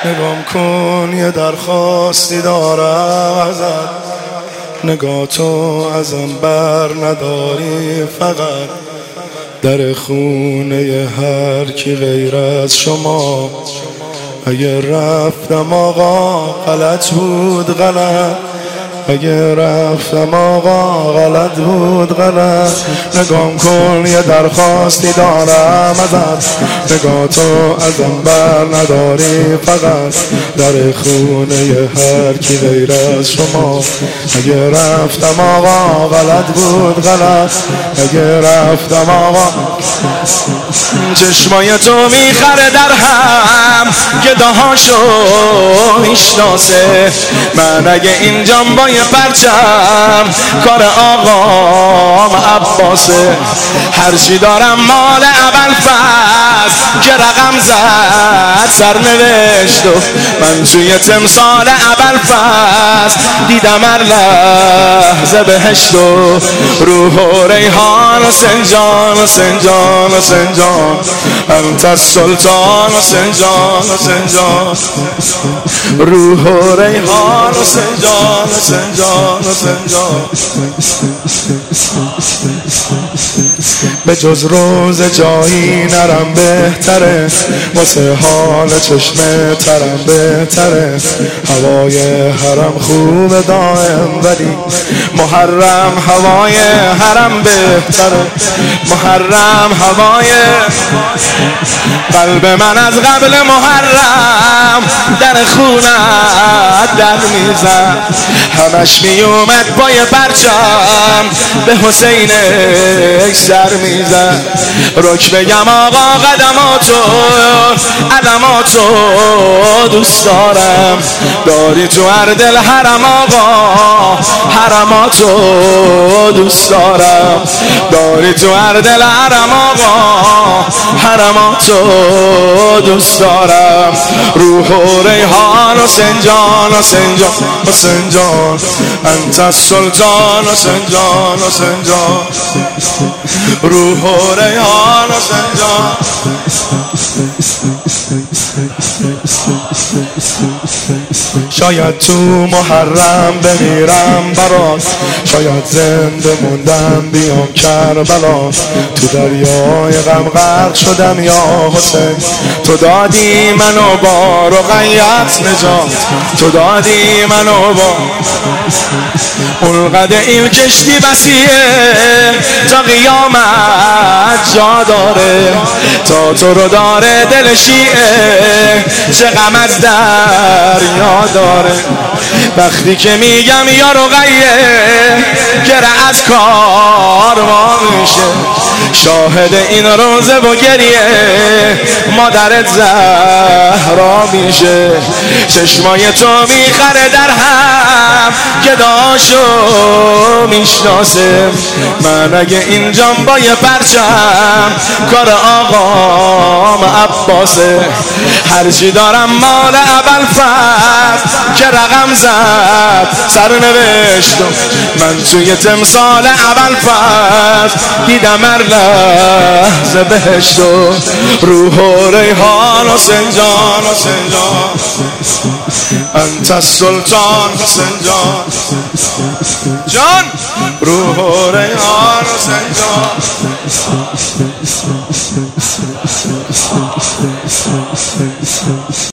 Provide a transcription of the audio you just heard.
نگام کن یه درخواستی دارم ازت، نگاه تو ازم بر نداری، فقط در خونه هر کی غیر از شما. اگه رفتم آقا غلط بود غلط، اگه رفتم آقا غلط بود غلط. نگام کن یه درخواستی دارم ازت، نگاه تو ازم بر نداری، فقط در خونه هر کی غیر از شما. اگه رفتم آقا غلط بود غلط، اگه رفتم آقا. چشمای تو میخره در هم، گداهاشو میشناسه. من اگه اینجام با یه پرچم، کار آقام عباسه. هرچی دارم مال ابوالفضل که رقم زد سرنوشت، و من توی تمثال ابوالفضل دیدم هر لحظه بهشت. و روح و ریحان حسین جان، حسین جان، حسین جان، انت السلطان حسین جان، حسین جان. روح و ریحان حسین جان، حسین جان، حسین جان. به جز روز جایی نرم بهتره، واسه حال چشم ترم بهتره. هوای حرم خوب دائم، ولی محرم هوای حرم بهتره. محرم هوای قلب من از قبل محرم در خونت در میزد. همش میومد پای پرچم به حسینش سر میزد. رک بگم آقا قدماتو قدماتو دوست دارم، داری تو هر دل حرم آقا حرماتو دوست دارم، داری تو هر دل حرم آقا حرماتو دوست دارم. روح و ریحان حسین جان، حسین جان، حسین جان، انت السلطان حسین جان، حسین جان. روح و ریحان حسین جان. شاید تو محرم بمیرم برات، شاید زنده موندم بیام کربلا. تو دریای غم غرق شدم یا حسین، تو دادی منو با رقیت نجات، تو دادی منو با. اونقدر این کشتی وسیعه تا قیامت جا داره، تا تو رو داره دل شیعه چه غم از دریا داره. وقتی که میگم یا رقیه گره از کار ما میشه، شاهد این روزه و گریه مادرت زهرا میشه. چشمای تو میخره در هم، گداشو میشناسه. من اگه اینجام با یه پرچم، کار آقام عباسه. هرچی دارم مال ابوالفضل که رقم زد سرنوشت، من توی تمثال ابوالفضل دیدم هر لحظه بهشت. و روح و ریحان حسین جان، حسین جان، انت السلطان حسین جان، جان. روح و ریحان حسین جان.